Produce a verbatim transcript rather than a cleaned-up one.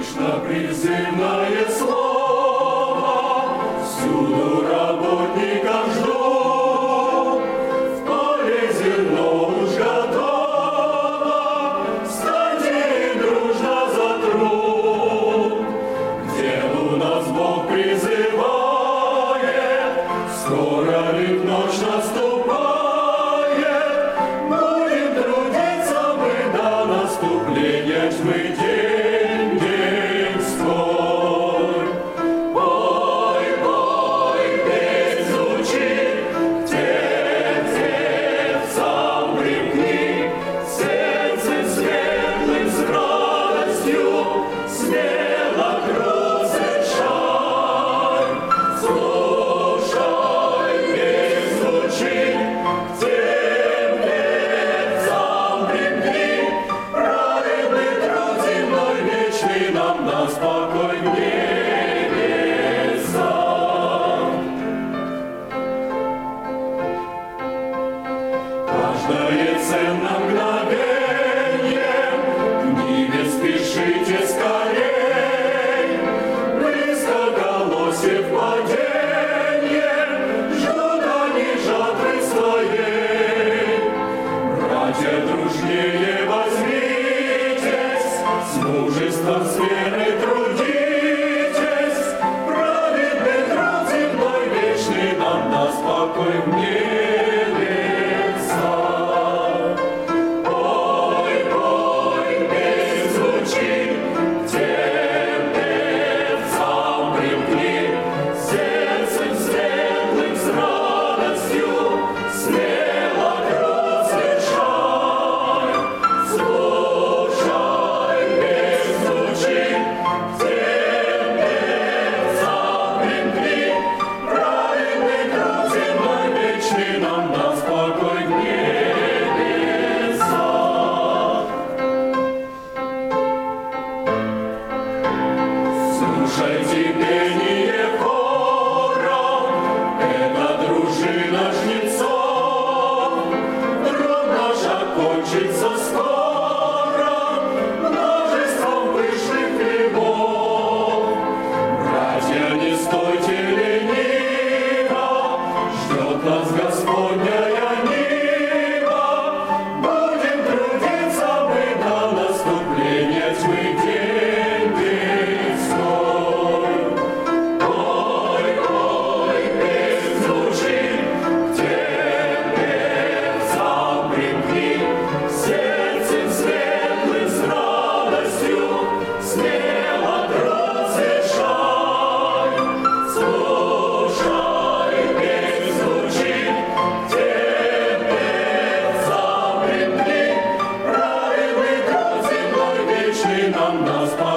Слышно призывное слово, всюду работников ждут. В поле зерно уж готово, встаньте и дружно за труд. Где у нас Бог призывает, скоро ли ночь наступает, будем трудиться мы до наступления тьмы. Каждое ценно мгновенье, к ниве спешите скорей. Близко колосьев паденье, ждут они жатвы своей. Братья, дружнее возьмитесь, с мужеством, с верой трудитесь. Праведный труд земной вечный нам даст покой в небе. Слушайте пение хора, это дружина жнецов. Труд наш окончится скоро множеством пышных хлебов. Братья, не стойте лениво, ждет нас Господняя нива. Будем трудиться мы до наступления тьмы. Нам нас